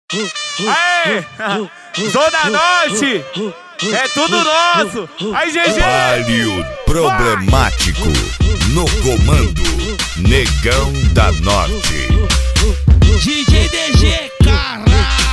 Aê! Zona Norte! É tudo nosso! Aí, GG! Palio Problemático no comando, Negão da Norte. DJ DG, cara!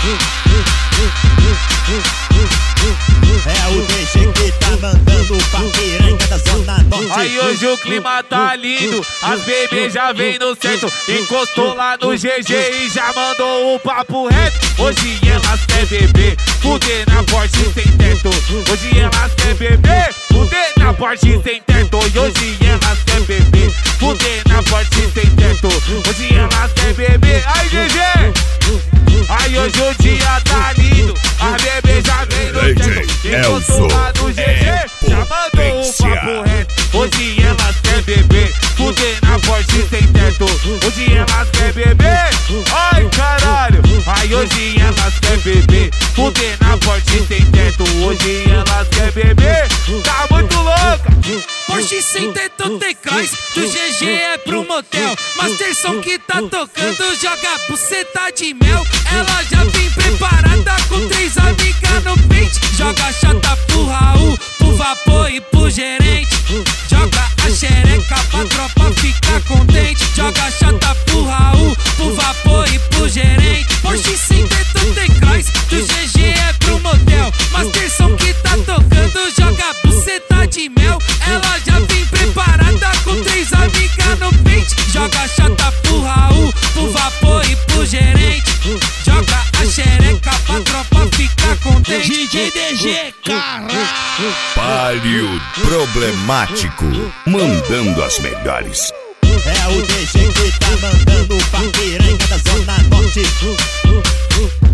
É o DG que tá mandando pra piranha da Zona Norte. Aí hoje o clima tá lindo, as bebês já vem no centro. Encostou lá no GG e já mandou o papo reto. Hoje elas quer beber, fuder na porte sem teto. Hoje elas quer beber, fuder na porte sem teto. E hoje elas quer beber, fuder na porte sem teto. Hoje elas quer beber, ai GG! Aí hoje o dia tá lindo, as bebês já vem no centro. Encostou lá no GG, já mandou o papo reto. Hoje elas quer beber, fuder na porte sem teto. Hoje elas quer beber, ai caralho. Aí hoje elas quer beber, fuder na porte sem teto. Hoje elas quer beber, tá muito louca. Porsche sem teto tem cross, do GG é pro motel. Masterson que tá tocando, joga buceta de mel. Ela já vem preparada com 3 amigas no pente. Joga chata pro Raul, pro Vapor e pro gerente. Joga a xereca pra tropa ficar contente. Joga chata pro Raul, pro Vapor e pro gerente. Porsche sem teto tem cross, do GG é pro motel. Masterson que tá tocando, joga buceta de mel. Ela já vem preparada com 3 amigas no pente. Joga chata pro Raul, pro Vapor e pro gerente. Joga a xereca pra tropa ficar contente. DJ DG, cara! Palio Problemático, mandando as melhores. É o DG que tá mandando pra piranha da Zona Norte.